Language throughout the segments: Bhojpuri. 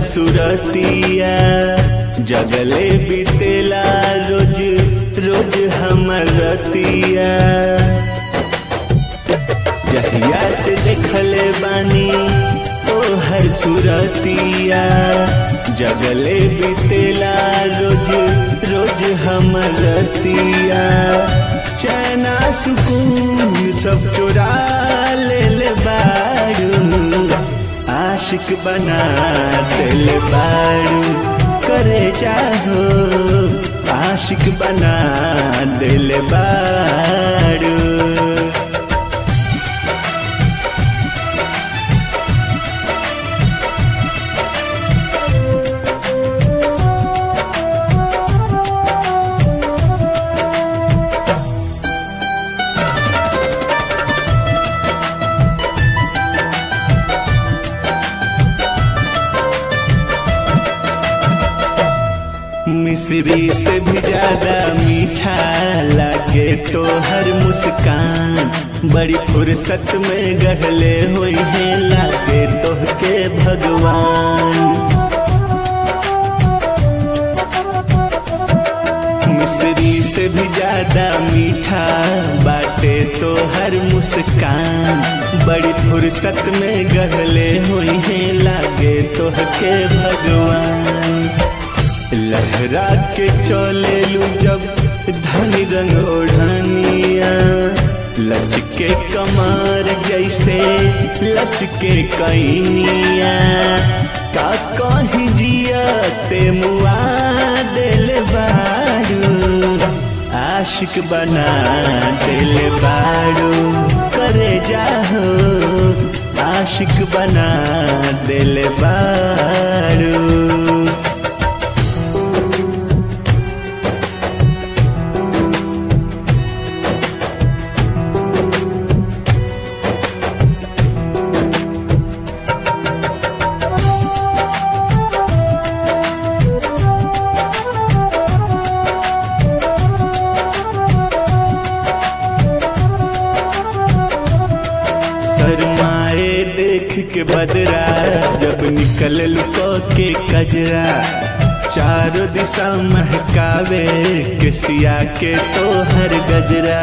सुरतिया जगले बीतेला रोज रोज हमर रतिया। जहिया से देखले बानी तोहर सुरतिया जगले बीतेला रोज रोज हमर रतिया। चैना सुकून सब चुरा ले बारू आशिक बना दिल बारू करे चाहो आशिक बना दिल बारू। मिश्री से भी ज्यादा मीठा लागे तो हर मुस्कान। बड़ी फुर्सत में गढ़ले हुई है लागे तोहके भगवान। मिश्री से भी ज्यादा मीठा बाटे तो हर मुस्कान। बड़ी फुर्सत में गढ़ले हुई है लागे तोहके भगवान। लहरा के चले लू जब धनी रंग ओढ़निया लचके कमर जैसे लचके कैनिया। का कहीं जिया ते मुआ दिल बारू आशिक बना दिल बारू करे जाहो आशिक बना दिल बारू। शर्माए देख के बदरा जब निकल लुको के कजरा। चारों दिशा महकावे किसिया के तो हर गजरा।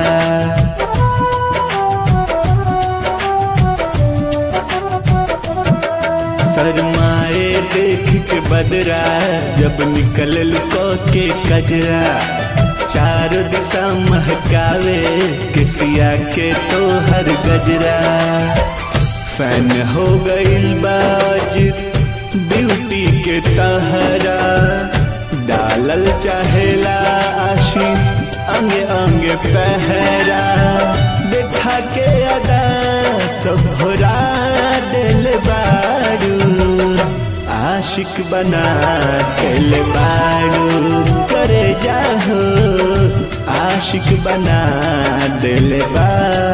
शर्माए देख के बदरा जब निकल लुको के कजरा। चारों दिशा महकावे किसिया के तो हर गजरा। फैन हो गई बाज ब्यूटी के तहरा डालल चाहेला आशी अंग अंग पहरा। देखा के अदा सब भरा दिल बारू आशिक बना दिल बारू करे जाहो आशिक बना दिल बारू।